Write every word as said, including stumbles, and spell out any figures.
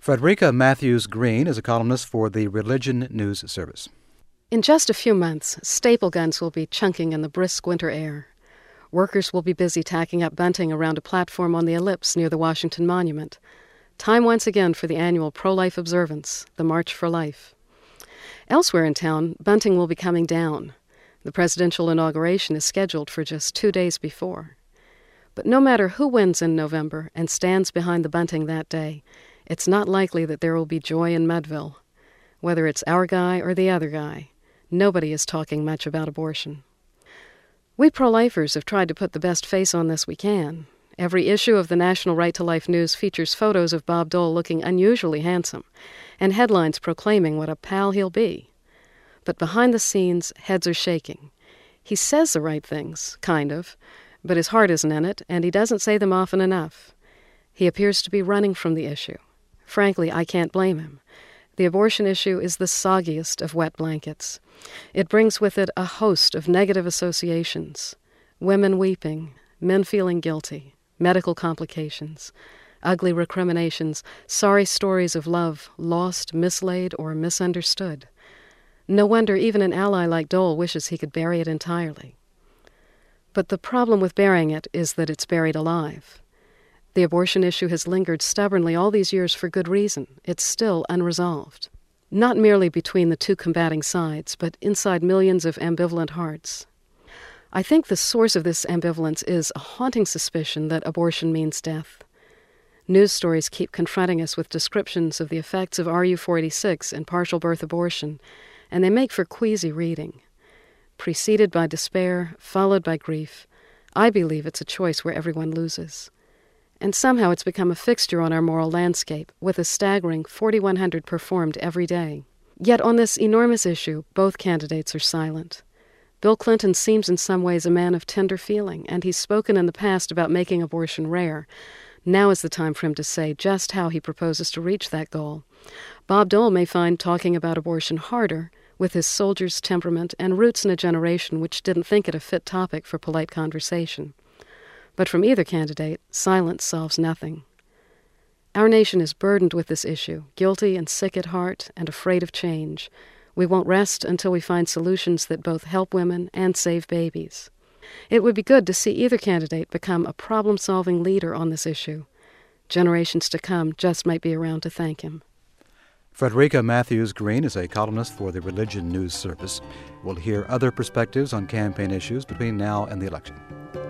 Frederica Matthews Green is a columnist for the Religion News Service. In just a few months, staple guns will be chunking in the brisk winter air. Workers will be busy tacking up bunting around a platform on the ellipse near the Washington Monument. Time once again for the annual pro-life observance, the March for Life. Elsewhere in town, bunting will be coming down. The presidential inauguration is scheduled for just two days before. But no matter who wins in November and stands behind the bunting that day, it's not likely that there will be joy in Mudville. Whether it's our guy or the other guy, nobody is talking much about abortion. We pro-lifers have tried to put the best face on this we can. Every issue of the National Right to Life News features photos of Bob Dole looking unusually handsome, and headlines proclaiming what a pal he'll be. But behind the scenes, heads are shaking. He says the right things, kind of, but his heart isn't in it, and he doesn't say them often enough. He appears to be running from the issue. Frankly, I can't blame him. The abortion issue is the soggiest of wet blankets. It brings with it a host of negative associations. Women weeping, men feeling guilty, medical complications, ugly recriminations, sorry stories of love lost, mislaid, or misunderstood. No wonder even an ally like Dole wishes he could bury it entirely. But the problem with burying it is that it's buried alive. The abortion issue has lingered stubbornly all these years for good reason. It's still unresolved. Not merely between the two combating sides, but inside millions of ambivalent hearts. I think the source of this ambivalence is a haunting suspicion that abortion means death. News stories keep confronting us with descriptions of the effects of R U four eighty-six and partial birth abortion, and they make for queasy reading. Preceded by despair, followed by grief, I believe it's a choice where everyone loses. And somehow it's become a fixture on our moral landscape, with a staggering forty-one hundred performed every day. Yet on this enormous issue, both candidates are silent. Bill Clinton seems in some ways a man of tender feeling, and he's spoken in the past about making abortion rare. Now is the time for him to say just how he proposes to reach that goal. Bob Dole may find talking about abortion harder, with his soldier's temperament and roots in a generation which didn't think it a fit topic for polite conversation. But from either candidate, silence solves nothing. Our nation is burdened with this issue, guilty and sick at heart and afraid of change. We won't rest until we find solutions that both help women and save babies. It would be good to see either candidate become a problem-solving leader on this issue. Generations to come just might be around to thank him. Frederica Matthews Green is a columnist for the Religion News Service. We'll hear other perspectives on campaign issues between now and the election.